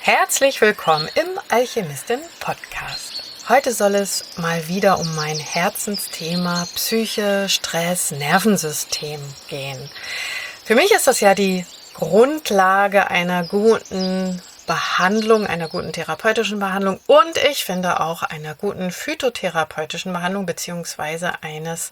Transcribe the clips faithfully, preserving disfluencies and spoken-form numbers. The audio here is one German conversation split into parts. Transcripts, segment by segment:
Herzlich willkommen im Alchemistin-Podcast. Heute soll es mal wieder um mein Herzensthema Psyche, Stress, Nervensystem gehen. Für mich ist das ja die Grundlage einer guten Behandlung, einer guten therapeutischen Behandlung und ich finde auch einer guten phytotherapeutischen Behandlung beziehungsweise eines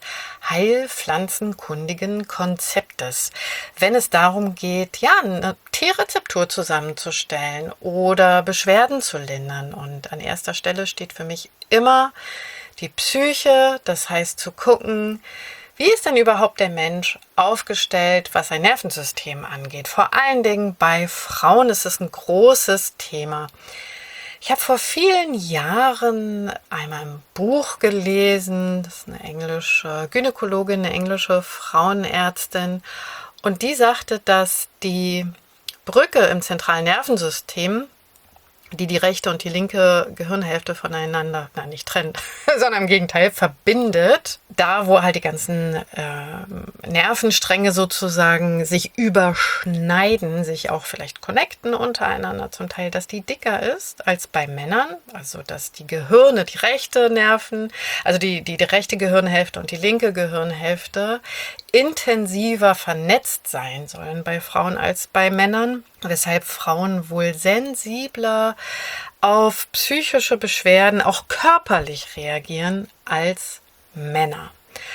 heilpflanzenkundigen Konzeptes, wenn es darum geht, ja, eine Teerezeptur zusammenzustellen oder Beschwerden zu lindern. Und an erster Stelle steht für mich immer die Psyche, das heißt zu gucken, wie ist denn überhaupt der Mensch aufgestellt, was sein Nervensystem angeht? Vor allen Dingen bei Frauen ist es ein großes Thema. Ich habe vor vielen Jahren einmal ein Buch gelesen, das ist eine englische Gynäkologin, eine englische Frauenärztin, und die sagte, dass die Brücke im zentralen Nervensystem, die die rechte und die linke Gehirnhälfte voneinander, nein, nicht trennt, sondern im Gegenteil verbindet. Da, wo halt die ganzen äh, Nervenstränge sozusagen sich überschneiden, sich auch vielleicht connecten untereinander zum Teil, dass die dicker ist als bei Männern. Also, dass die Gehirne, die rechte Nerven, also die, die, die rechte Gehirnhälfte und die linke Gehirnhälfte intensiver vernetzt sein sollen bei Frauen als bei Männern, weshalb Frauen wohl sensibler auf psychische Beschwerden auch körperlich reagieren als Männer.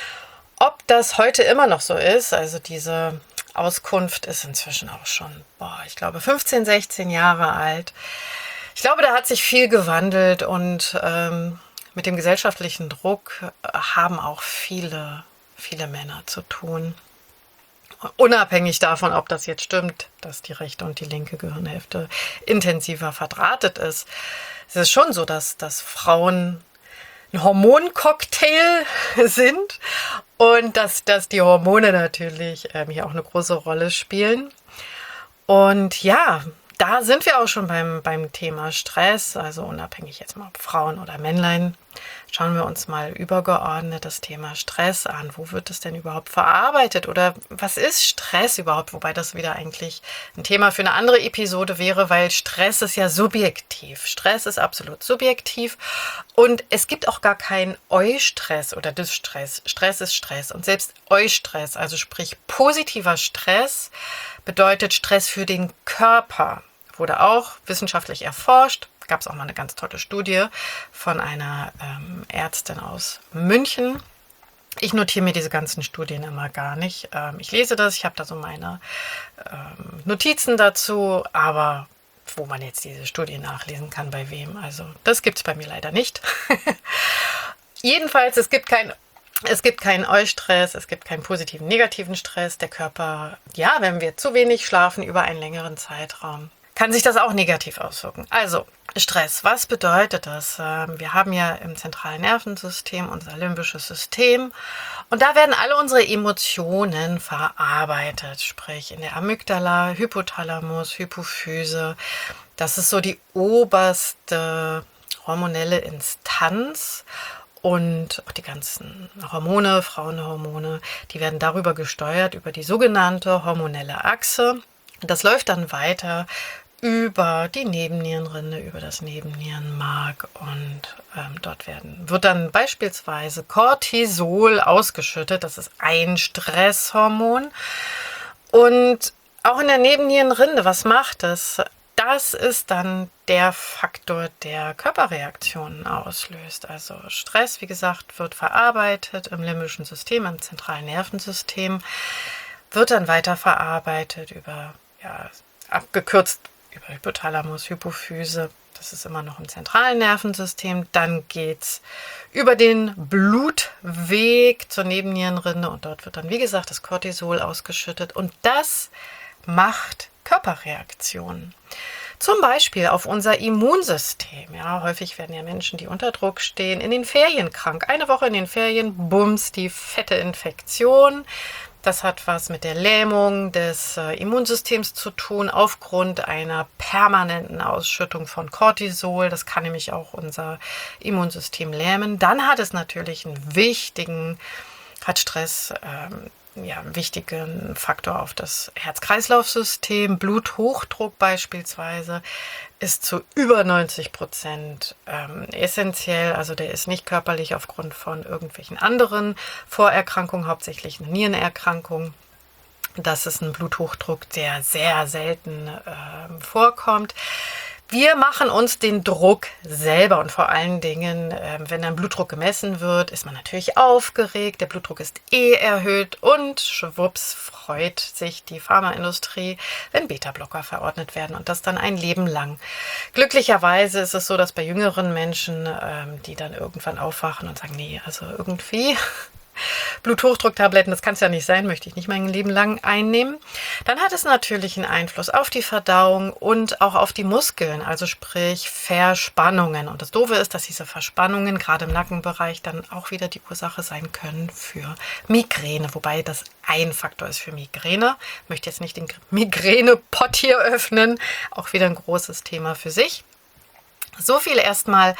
Ob das heute immer noch so ist, also diese Auskunft ist inzwischen auch schon, boah, ich glaube fünfzehn, sechzehn Jahre alt. Ich glaube, da hat sich viel gewandelt und ähm, mit dem gesellschaftlichen Druck haben auch viele viele Männer zu tun. Unabhängig davon, ob das jetzt stimmt, dass die rechte und die linke Gehirnhälfte intensiver verdrahtet ist. Es ist schon so, dass, dass Frauen ein Hormoncocktail sind und dass, dass die Hormone natürlich ähm, hier auch eine große Rolle spielen. Und ja, da sind wir auch schon beim, beim Thema Stress, also unabhängig jetzt mal ob Frauen oder Männlein. Schauen wir uns mal übergeordnet das Thema Stress an. Wo wird es denn überhaupt verarbeitet? Oder was ist Stress überhaupt? Wobei das wieder eigentlich ein Thema für eine andere Episode wäre, weil Stress ist ja subjektiv. Stress ist absolut subjektiv und es gibt auch gar keinen Eustress oder Dysstress. Stress ist Stress und selbst Eustress, also sprich positiver Stress, bedeutet Stress für den Körper. Wurde auch wissenschaftlich erforscht. Gab es auch mal eine ganz tolle Studie von einer ähm, Ärztin aus München. Ich notiere mir diese ganzen Studien immer gar nicht. Ähm, ich lese das, ich habe da so meine ähm, Notizen dazu, aber wo man jetzt diese Studie nachlesen kann, bei wem, also das gibt es bei mir leider nicht. Jedenfalls, es gibt kein Es gibt keinen Eustress, es gibt keinen positiven, negativen Stress. Der Körper, ja, wenn wir zu wenig schlafen über einen längeren Zeitraum, kann sich das auch negativ auswirken. Also Stress, was bedeutet das? Wir haben ja im zentralen Nervensystem unser limbisches System und da werden alle unsere Emotionen verarbeitet, sprich in der Amygdala, Hypothalamus, Hypophyse. Das ist so die oberste hormonelle Instanz. Und auch die ganzen Hormone, Frauenhormone, die werden darüber gesteuert, über die sogenannte hormonelle Achse. Das läuft dann weiter über die Nebennierenrinde, über das Nebennierenmark und ähm, dort werden, wird dann beispielsweise Cortisol ausgeschüttet. Das ist ein Stresshormon. Und auch in der Nebennierenrinde, was macht es? Das ist dann der Faktor, der Körperreaktionen auslöst. Also Stress, wie gesagt, wird verarbeitet im limbischen System, im zentralen Nervensystem, wird dann weiter verarbeitet über, ja, abgekürzt über Hypothalamus, Hypophyse. Das ist immer noch im zentralen Nervensystem. Dann geht es über den Blutweg zur Nebennierenrinde und dort wird dann, wie gesagt, das Cortisol ausgeschüttet. Und das macht Körperreaktionen. Zum Beispiel auf unser Immunsystem. Ja, häufig werden ja Menschen, die unter Druck stehen, in den Ferien krank. Eine Woche in den Ferien, bums, die fette Infektion. Das hat was mit der Lähmung des äh, Immunsystems zu tun, aufgrund einer permanenten Ausschüttung von Cortisol. Das kann nämlich auch unser Immunsystem lähmen. Dann hat es natürlich einen wichtigen, hat Stress ähm, ja, wichtigen Faktor auf das Herz-Kreislauf-System. Bluthochdruck beispielsweise ist zu über neunzig Prozent ähm, essentiell. Also der ist nicht körperlich aufgrund von irgendwelchen anderen Vorerkrankungen, hauptsächlich eine Nierenerkrankung. Das ist ein Bluthochdruck, der sehr selten äh, vorkommt. Wir machen uns den Druck selber und vor allen Dingen, äh, wenn ein Blutdruck gemessen wird, ist man natürlich aufgeregt. Der Blutdruck ist eh erhöht und schwupps freut sich die Pharmaindustrie, wenn Beta-Blocker verordnet werden und das dann ein Leben lang. Glücklicherweise ist es so, dass bei jüngeren Menschen, ähm, die dann irgendwann aufwachen und sagen, nee, also irgendwie Bluthochdrucktabletten, das kann es ja nicht sein, möchte ich nicht mein Leben lang einnehmen. Dann hat es natürlich einen Einfluss auf die Verdauung und auch auf die Muskeln, also sprich Verspannungen. Und das Doofe ist, dass diese Verspannungen gerade im Nackenbereich dann auch wieder die Ursache sein können für Migräne, wobei das ein Faktor ist für Migräne. Ich möchte jetzt nicht den Migräne-Pott hier öffnen, auch wieder ein großes Thema für sich. So viel erstmal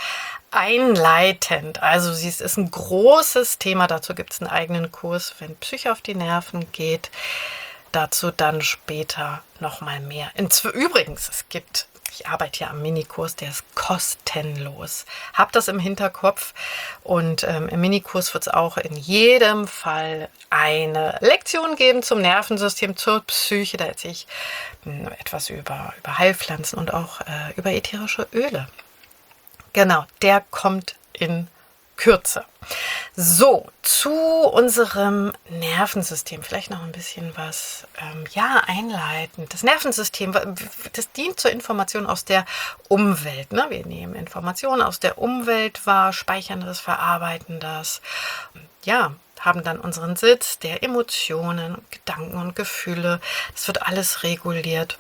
einleitend. Also es ist ein großes Thema, dazu gibt es einen eigenen Kurs, wenn Psyche auf die Nerven geht. Dazu dann später nochmal mehr. Übrigens, es gibt, ich arbeite ja am Minikurs, der ist kostenlos. Habt das im Hinterkopf und ähm, im Minikurs wird es auch in jedem Fall eine Lektion geben zum Nervensystem, zur Psyche. Da erzähle ich mh, etwas über, über Heilpflanzen und auch äh, über ätherische Öle. Genau, der kommt in Kürze. So, zu unserem Nervensystem. Vielleicht noch ein bisschen was, ähm, ja, einleitend. Das Nervensystem, das dient zur Information aus der Umwelt. Ne? Wir nehmen Informationen aus der Umwelt wahr, speichern das, verarbeiten das. Ja, haben dann unseren Sitz der Emotionen, Gedanken und Gefühle. Das wird alles reguliert.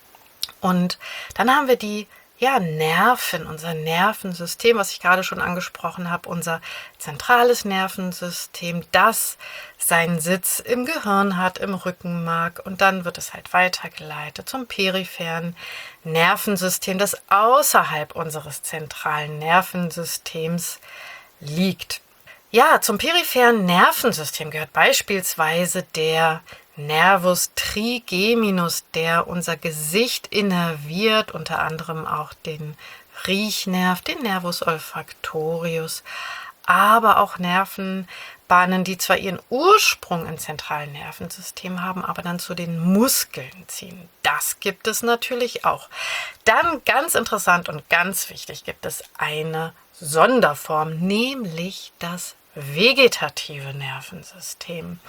Und dann haben wir die Ja, Nerven, unser Nervensystem, was ich gerade schon angesprochen habe, unser zentrales Nervensystem, das seinen Sitz im Gehirn hat, im Rückenmark, und dann wird es halt weitergeleitet zum peripheren Nervensystem, das außerhalb unseres zentralen Nervensystems liegt. Ja, zum peripheren Nervensystem gehört beispielsweise der Nervus trigeminus, der unser Gesicht innerviert, unter anderem auch den Riechnerv, den Nervus olfactorius, aber auch Nervenbahnen, die zwar ihren Ursprung im zentralen Nervensystem haben, aber dann zu den Muskeln ziehen. Das gibt es natürlich auch. Dann ganz interessant und ganz wichtig gibt es eine Sonderform, nämlich das vegetative Nervensystem.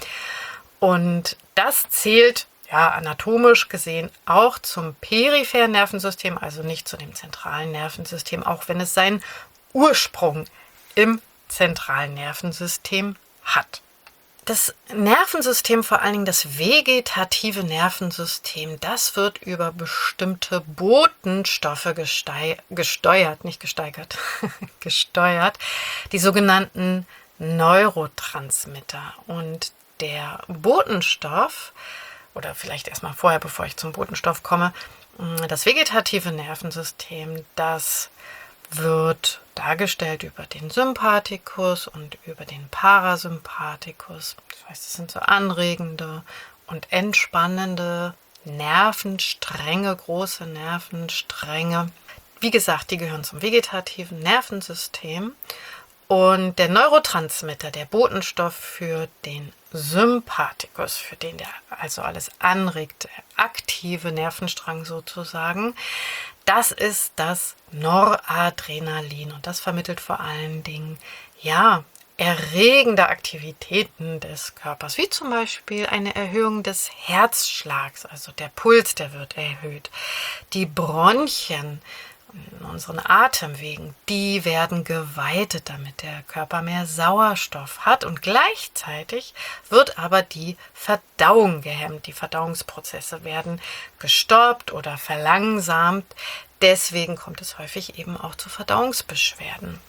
Und das zählt, ja, anatomisch gesehen auch zum peripheren Nervensystem, also nicht zu dem zentralen Nervensystem, auch wenn es seinen Ursprung im zentralen Nervensystem hat. Das Nervensystem, vor allen Dingen das vegetative Nervensystem, das wird über bestimmte Botenstoffe gestei- gesteuert, nicht gesteigert, gesteuert, die sogenannten Neurotransmitter. Und der Botenstoff, oder vielleicht erstmal vorher, bevor ich zum Botenstoff komme, das vegetative Nervensystem, das wird dargestellt über den Sympathikus und über den Parasympathikus. Das heißt, es sind so anregende und entspannende Nervenstränge, große Nervenstränge. Wie gesagt, die gehören zum vegetativen Nervensystem. Und der Neurotransmitter, der Botenstoff für den Sympathikus, für den der also alles anregt, der aktive Nervenstrang sozusagen, das ist das Noradrenalin. Und das vermittelt vor allen Dingen, ja, erregende Aktivitäten des Körpers, wie zum Beispiel eine Erhöhung des Herzschlags, also der Puls, der wird erhöht. Die Bronchien in unseren Atemwegen, die werden geweitet, damit der Körper mehr Sauerstoff hat, und gleichzeitig wird aber die Verdauung gehemmt. Die Verdauungsprozesse werden gestoppt oder verlangsamt. Deswegen kommt es häufig eben auch zu Verdauungsbeschwerden.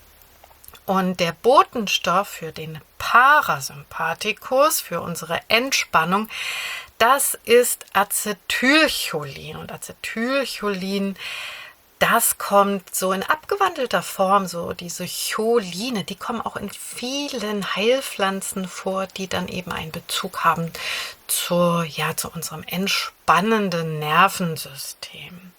Und der Botenstoff für den Parasympathikus, für unsere Entspannung, das ist Acetylcholin. Und Acetylcholin das kommt so in abgewandelter Form, so diese Choline, die kommen auch in vielen Heilpflanzen vor, die dann eben einen Bezug haben zur, ja, zu unserem entspannenden Nervensystem.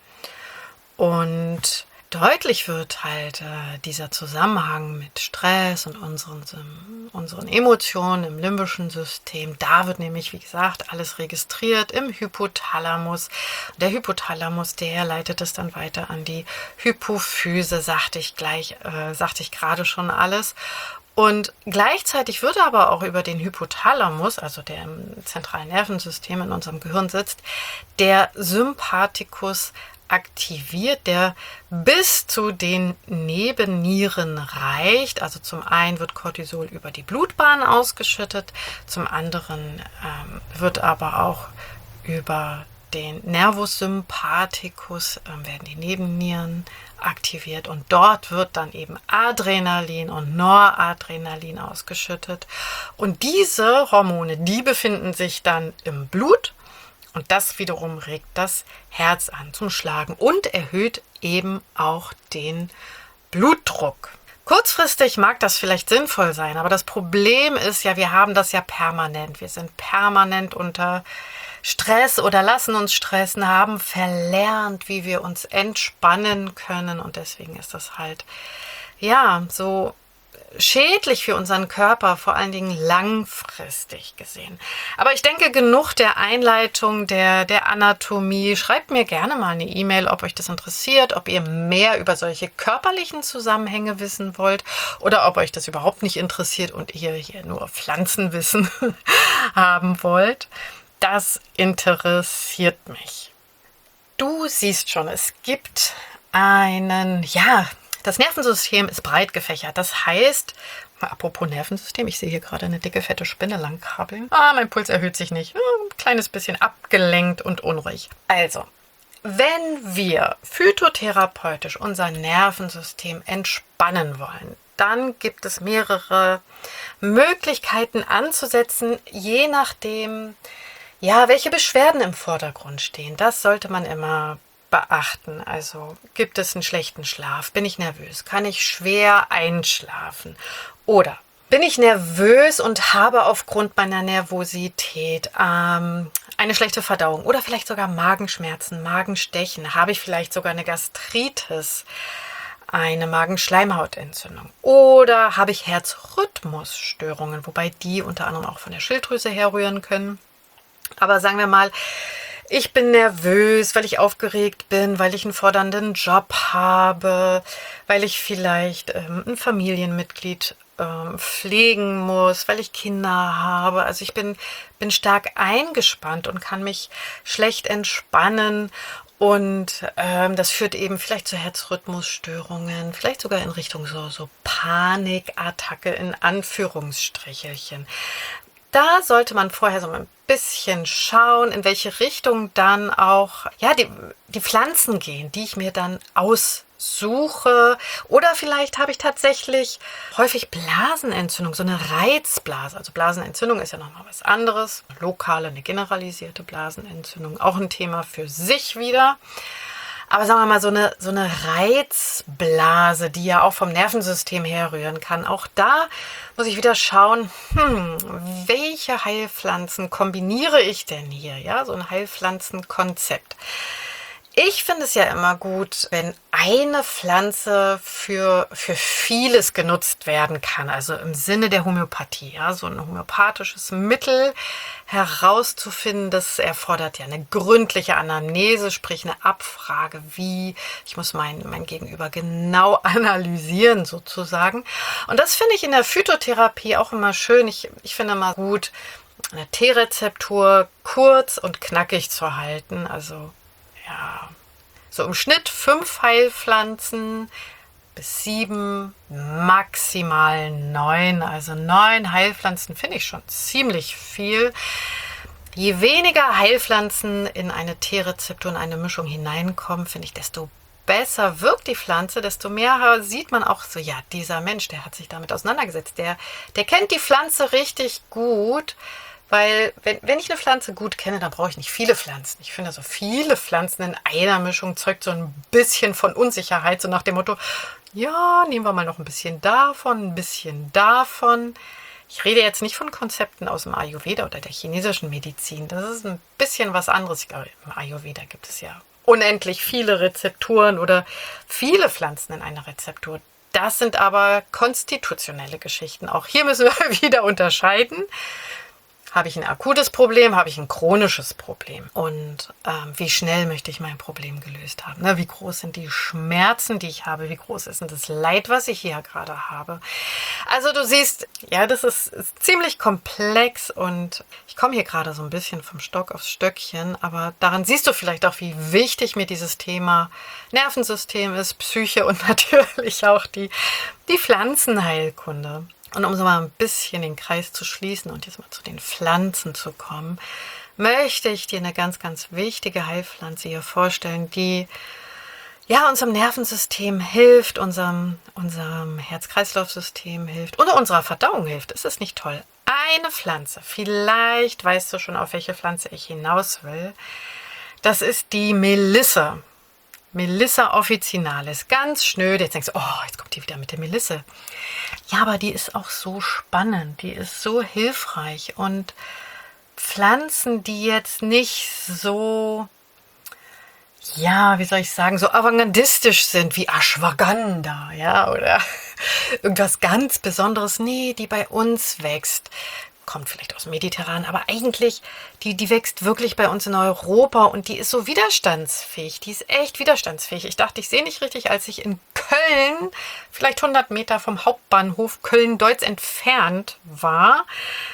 Und deutlich wird halt äh, dieser Zusammenhang mit Stress und unseren, unseren Emotionen im limbischen System. Da wird nämlich, wie gesagt, alles registriert im Hypothalamus. Der Hypothalamus, der leitet es dann weiter an die Hypophyse, sagte ich gleich, äh, sagte ich gerade schon alles. Und gleichzeitig wird aber auch über den Hypothalamus, also der im zentralen Nervensystem in unserem Gehirn sitzt, der Sympathikus aktiviert, der bis zu den Nebennieren reicht. Also zum einen wird Cortisol über die Blutbahn ausgeschüttet, zum anderen ähm, wird aber auch über den Nervus sympathicus äh, werden die Nebennieren aktiviert und dort wird dann eben Adrenalin und Noradrenalin ausgeschüttet. Und diese Hormone, die befinden sich dann im Blut. Und das wiederum regt das Herz an zum Schlagen und erhöht eben auch den Blutdruck. Kurzfristig mag das vielleicht sinnvoll sein, aber das Problem ist ja, wir haben das ja permanent. Wir sind permanent unter Stress oder lassen uns stressen, haben verlernt, wie wir uns entspannen können. Und deswegen ist das halt, ja, so schädlich für unseren Körper, vor allen Dingen langfristig gesehen. Aber ich denke, genug der Einleitung, der, der Anatomie. Schreibt mir gerne mal eine E-Mail, ob euch das interessiert, ob ihr mehr über solche körperlichen Zusammenhänge wissen wollt oder ob euch das überhaupt nicht interessiert und ihr hier nur Pflanzenwissen haben wollt. Das interessiert mich. Du siehst schon, es gibt einen, ja, das Nervensystem ist breit gefächert. Das heißt, apropos Nervensystem, ich sehe hier gerade eine dicke, fette Spinne langkrabbeln. Ah, mein Puls erhöht sich nicht. Ein kleines bisschen abgelenkt und unruhig. Also, wenn wir phytotherapeutisch unser Nervensystem entspannen wollen, dann gibt es mehrere Möglichkeiten anzusetzen, je nachdem, ja, welche Beschwerden im Vordergrund stehen. Das sollte man immer beachten. Also gibt es einen schlechten Schlaf? Bin ich nervös? Kann ich schwer einschlafen? Oder bin ich nervös und habe aufgrund meiner Nervosität ähm, eine schlechte Verdauung oder vielleicht sogar Magenschmerzen, Magenstechen? Habe ich vielleicht sogar eine Gastritis, eine Magenschleimhautentzündung? Oder habe ich Herzrhythmusstörungen, wobei die unter anderem auch von der Schilddrüse herrühren können? Aber sagen wir mal, ich bin nervös, weil ich aufgeregt bin, weil ich einen fordernden Job habe, weil ich vielleicht ähm, ein Familienmitglied ähm, pflegen muss, weil ich Kinder habe. Also ich bin, bin stark eingespannt und kann mich schlecht entspannen. Und ähm, das führt eben vielleicht zu Herzrhythmusstörungen, vielleicht sogar in Richtung so, so Panikattacke in Anführungsstrichelchen. Da sollte man vorher so ein bisschen schauen, in welche Richtung dann auch ja, die, die Pflanzen gehen, die ich mir dann aussuche. Oder vielleicht habe ich tatsächlich häufig Blasenentzündung, so eine Reizblase. Also Blasenentzündung ist ja nochmal was anderes. Eine lokale, eine generalisierte Blasenentzündung, auch ein Thema für sich wieder. Aber sagen wir mal, so eine, so eine Reizblase, die ja auch vom Nervensystem herrühren kann, auch da muss ich wieder schauen, hm, welche Heilpflanzen kombiniere ich denn hier? Ja, so ein Heilpflanzenkonzept. Ich finde es ja immer gut, wenn eine Pflanze für, für vieles genutzt werden kann, also im Sinne der Homöopathie, ja, so ein homöopathisches Mittel herauszufinden, das erfordert ja eine gründliche Anamnese, sprich eine Abfrage, wie, ich muss mein, mein Gegenüber genau analysieren sozusagen. Und das finde ich in der Phytotherapie auch immer schön. Ich, ich finde immer gut, eine T-Rezeptur kurz und knackig zu halten, also ja, so im Schnitt fünf Heilpflanzen bis sieben, maximal neun. Also neun Heilpflanzen finde ich schon ziemlich viel. Je weniger Heilpflanzen in eine T-Rezeptur, in eine Mischung hineinkommen, finde ich, desto besser wirkt die Pflanze, desto mehr sieht man auch so, ja, dieser Mensch, der hat sich damit auseinandergesetzt, der, der kennt die Pflanze richtig gut, Weil wenn, wenn ich eine Pflanze gut kenne, dann brauche ich nicht viele Pflanzen. Ich finde, so viele Pflanzen in einer Mischung zeugt so ein bisschen von Unsicherheit, so nach dem Motto, ja, nehmen wir mal noch ein bisschen davon, ein bisschen davon. Ich rede jetzt nicht von Konzepten aus dem Ayurveda oder der chinesischen Medizin. Das ist ein bisschen was anderes. Ich glaube, im Ayurveda gibt es ja unendlich viele Rezepturen oder viele Pflanzen in einer Rezeptur. Das sind aber konstitutionelle Geschichten. Auch hier müssen wir wieder unterscheiden. Habe ich ein akutes Problem, habe ich ein chronisches Problem? Und ähm, wie schnell möchte ich mein Problem gelöst haben? Ne? Wie groß sind die Schmerzen, die ich habe? Wie groß ist denn das Leid, was ich hier gerade habe? Also du siehst, ja, das ist, ist ziemlich komplex und ich komme hier gerade so ein bisschen vom Stock aufs Stöckchen, aber daran siehst du vielleicht auch, wie wichtig mir dieses Thema Nervensystem ist, Psyche und natürlich auch die, die Pflanzenheilkunde. Und um so mal ein bisschen den Kreis zu schließen und jetzt mal zu den Pflanzen zu kommen, möchte ich dir eine ganz, ganz wichtige Heilpflanze hier vorstellen, die ja unserem Nervensystem hilft, unserem, unserem Herz-Kreislauf-System hilft und unserer Verdauung hilft. Ist das nicht toll? Eine Pflanze, vielleicht weißt du schon, auf welche Pflanze ich hinaus will. Das ist die Melisse. Melissa officinalis, ganz schnöde. Jetzt denkst du, oh, jetzt kommt die wieder mit der Melisse. Ja, aber die ist auch so spannend, die ist so hilfreich. Und Pflanzen, die jetzt nicht so, ja, wie soll ich sagen, so avantgardistisch sind wie Ashwagandha, ja, oder irgendwas ganz Besonderes, nee, die bei uns wächst. Kommt vielleicht aus dem Mediterranen, aber eigentlich, die, die wächst wirklich bei uns in Europa und die ist so widerstandsfähig. Die ist echt widerstandsfähig. Ich dachte, ich sehe nicht richtig, als ich in Köln, vielleicht hundert Meter vom Hauptbahnhof Köln-Deutz entfernt war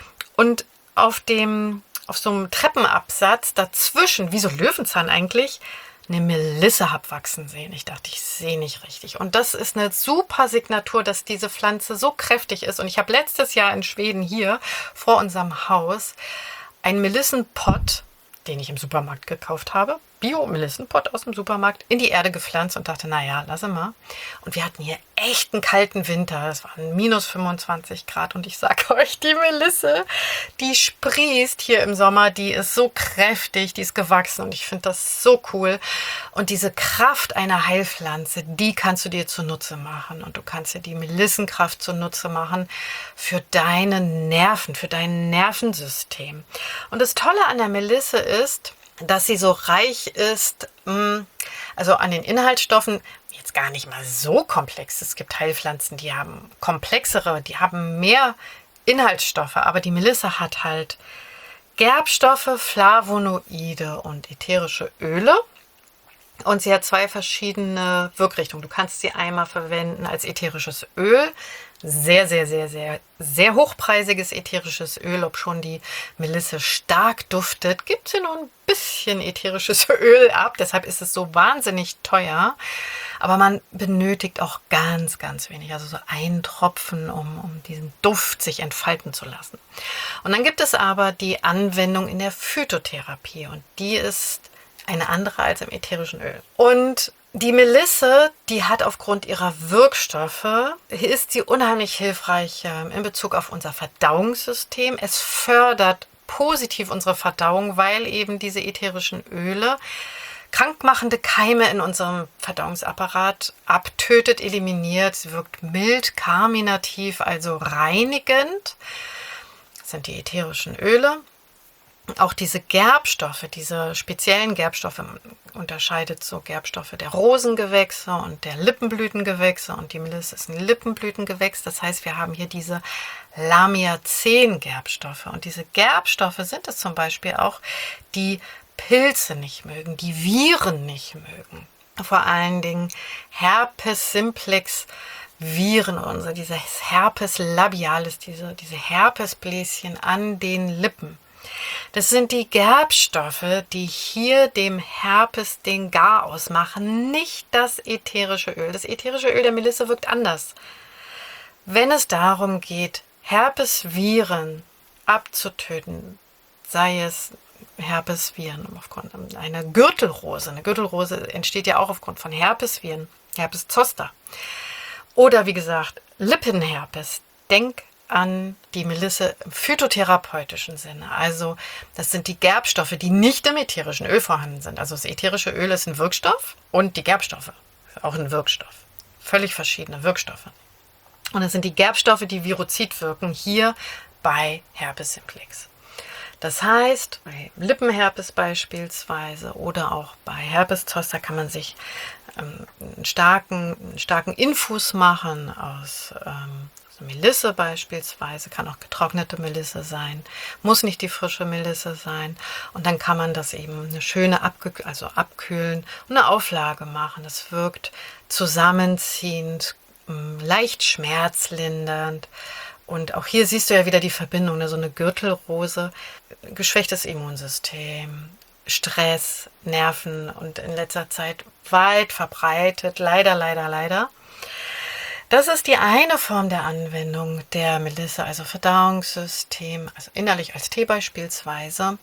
und auf dem, auf so einem Treppenabsatz dazwischen, wie so Löwenzahn eigentlich, eine Melisse habe wachsen sehen. Ich dachte, ich sehe nicht richtig. Und das ist eine super Signatur, dass diese Pflanze so kräftig ist. Und ich habe letztes Jahr in Schweden hier vor unserem Haus einen Melissenpott, den ich im Supermarkt gekauft habe, Bio-Melissenpott aus dem Supermarkt, in die Erde gepflanzt und dachte, naja, lasse mal. Und wir hatten hier echt einen kalten Winter. Es waren minus fünfundzwanzig Grad. Und ich sage euch, die Melisse, die sprießt hier im Sommer, die ist so kräftig, die ist gewachsen. Und ich finde das so cool. Und diese Kraft einer Heilpflanze, die kannst du dir zunutze machen. Und du kannst dir die Melissenkraft zunutze machen für deine Nerven, für dein Nervensystem. Und das Tolle an der Melisse ist, dass sie so reich ist, also an den Inhaltsstoffen, jetzt gar nicht mal so komplex. Es gibt Heilpflanzen, die haben komplexere, die haben mehr Inhaltsstoffe, aber die Melisse hat halt Gerbstoffe, Flavonoide und ätherische Öle. Und sie hat zwei verschiedene Wirkrichtungen. Du kannst sie einmal verwenden als ätherisches Öl. Sehr, sehr, sehr, sehr, sehr hochpreisiges ätherisches Öl, ob schon die Melisse stark duftet, gibt sie noch ein bisschen ätherisches Öl ab. Deshalb ist es so wahnsinnig teuer. Aber man benötigt auch ganz, ganz wenig. Also so einen Tropfen, um, um diesen Duft sich entfalten zu lassen. Und dann gibt es aber die Anwendung in der Phytotherapie. Und die ist eine andere als im ätherischen Öl. Und die Melisse, die hat aufgrund ihrer Wirkstoffe, ist sie unheimlich hilfreich in Bezug auf unser Verdauungssystem. Es fördert positiv unsere Verdauung, weil eben diese ätherischen Öle krankmachende Keime in unserem Verdauungsapparat abtötet, eliminiert. Sie wirkt mild, karminativ, also reinigend. Das sind die ätherischen Öle. Auch diese Gerbstoffe, diese speziellen Gerbstoffe, unterscheidet so Gerbstoffe der Rosengewächse und der Lippenblütengewächse. Und die Melisse ist ein Lippenblütengewächs. Das heißt, wir haben hier diese Lamiazen-Gerbstoffe. Und diese Gerbstoffe sind es zum Beispiel auch, die Pilze nicht mögen, die Viren nicht mögen. Vor allen Dingen Herpes simplex Viren, also dieses Herpes labialis, diese, diese Herpesbläschen an den Lippen. Das sind die Gerbstoffe, die hier dem Herpes den Garaus machen, nicht das ätherische Öl. Das ätherische Öl der Melisse wirkt anders. Wenn es darum geht, Herpesviren abzutöten, sei es Herpesviren aufgrund einer Gürtelrose. Eine Gürtelrose entsteht ja auch aufgrund von Herpesviren, Herpes zoster. Oder wie gesagt, Lippenherpes. Denk an die Melisse im phytotherapeutischen Sinne. Also das sind die Gerbstoffe, die nicht im ätherischen Öl vorhanden sind. Also das ätherische Öl ist ein Wirkstoff und die Gerbstoffe ist auch ein Wirkstoff. Völlig verschiedene Wirkstoffe. Und es sind die Gerbstoffe, die virozid wirken, hier bei Herpes simplex. Das heißt, bei Lippenherpes beispielsweise oder auch bei Herpes zoster kann man sich ähm, einen, starken, einen starken Infus machen aus ähm, also Melisse beispielsweise, kann auch getrocknete Melisse sein, muss nicht die frische Melisse sein. Und dann kann man das eben eine schöne Abge also abkühlen und eine Auflage machen. Das wirkt zusammenziehend, leicht schmerzlindernd. Und auch hier siehst du ja wieder die Verbindung, ne? So eine Gürtelrose, geschwächtes Immunsystem, Stress, Nerven und in letzter Zeit weit verbreitet, leider, leider, leider. Das ist die eine Form der Anwendung der Melisse, also Verdauungssystem, also innerlich als Tee beispielsweise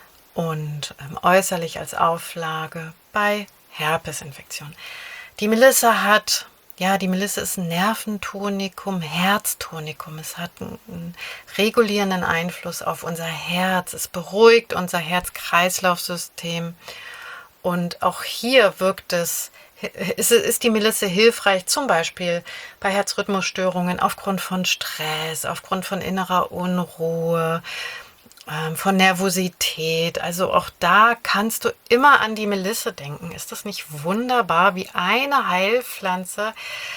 und ähm, äußerlich als Auflage bei Herpesinfektionen. Die Melisse hat Ja, die Melisse ist ein Nerventonikum, Herztonikum. Es hat einen regulierenden Einfluss auf unser Herz. Es beruhigt unser Herz-Kreislauf-System. Und auch hier wirkt es, ist, ist die Melisse hilfreich, zum Beispiel bei Herzrhythmusstörungen aufgrund von Stress, aufgrund von innerer Unruhe, von Nervosität. Also auch da kannst du immer an die Melisse denken. Ist das nicht wunderbar, wie eine Heilpflanze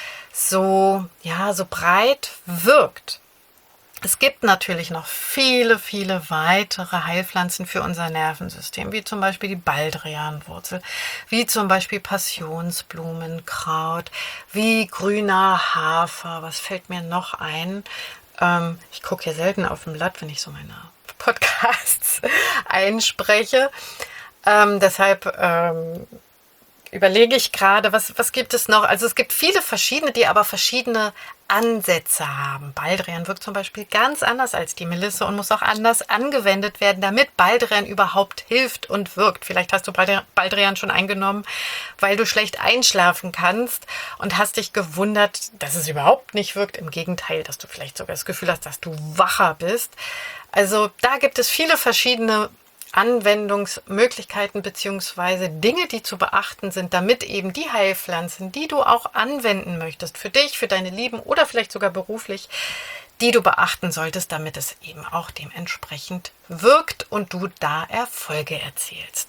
so, ja, so breit wirkt? Es gibt natürlich noch viele, viele weitere Heilpflanzen für unser Nervensystem, wie zum Beispiel die Baldrianwurzel, wie zum Beispiel Passionsblumenkraut, wie grüner Hafer. Was fällt mir noch ein? Ähm, ich gucke hier selten auf dem Blatt, wenn ich so meine Podcasts einspreche. Ähm, deshalb ähm, überlege ich gerade, was, was gibt es noch? Also es gibt viele verschiedene, die aber verschiedene Ansätze haben. Baldrian wirkt zum Beispiel ganz anders als die Melisse und muss auch anders angewendet werden, damit Baldrian überhaupt hilft und wirkt. Vielleicht hast du Baldrian schon eingenommen, weil du schlecht einschlafen kannst und hast dich gewundert, dass es überhaupt nicht wirkt. Im Gegenteil, dass du vielleicht sogar das Gefühl hast, dass du wacher bist. Also da gibt es viele verschiedene Anwendungsmöglichkeiten bzw. Dinge, die zu beachten sind, damit eben die Heilpflanzen, die du auch anwenden möchtest, für dich, für deine Lieben oder vielleicht sogar beruflich, die du beachten solltest, damit es eben auch dementsprechend wirkt und du da Erfolge erzielst.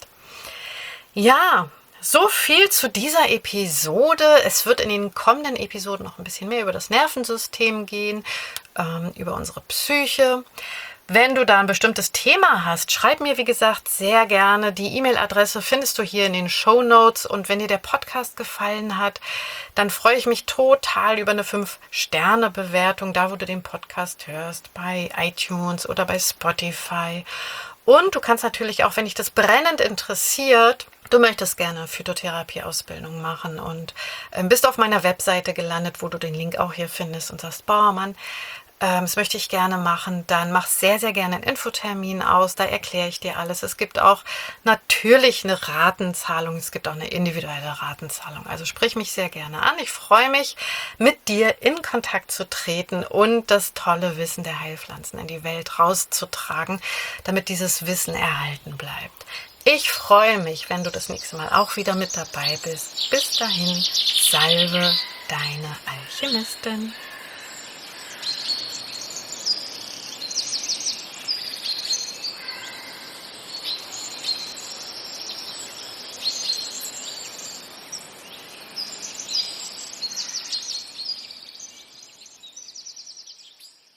Ja, so viel zu dieser Episode. Es wird in den kommenden Episoden noch ein bisschen mehr über das Nervensystem gehen, ähm, über unsere Psyche. Wenn du da ein bestimmtes Thema hast, schreib mir, wie gesagt, sehr gerne. Die E-Mail-Adresse findest du hier in den Shownotes. Und wenn dir der Podcast gefallen hat, dann freue ich mich total über eine fünf Sterne Bewertung, da wo du den Podcast hörst, bei iTunes oder bei Spotify. Und du kannst natürlich auch, wenn dich das brennend interessiert, du möchtest gerne Phytotherapie-Ausbildung machen und äh, bist auf meiner Webseite gelandet, wo du den Link auch hier findest und sagst, boah, Mann, Ähm, das möchte ich gerne machen, dann mach sehr, sehr gerne einen Infotermin aus, da erkläre ich dir alles. Es gibt auch natürlich eine Ratenzahlung, es gibt auch eine individuelle Ratenzahlung. Also sprich mich sehr gerne an. Ich freue mich, mit dir in Kontakt zu treten und das tolle Wissen der Heilpflanzen in die Welt rauszutragen, damit dieses Wissen erhalten bleibt. Ich freue mich, wenn du das nächste Mal auch wieder mit dabei bist. Bis dahin, salve deine Alchemistin.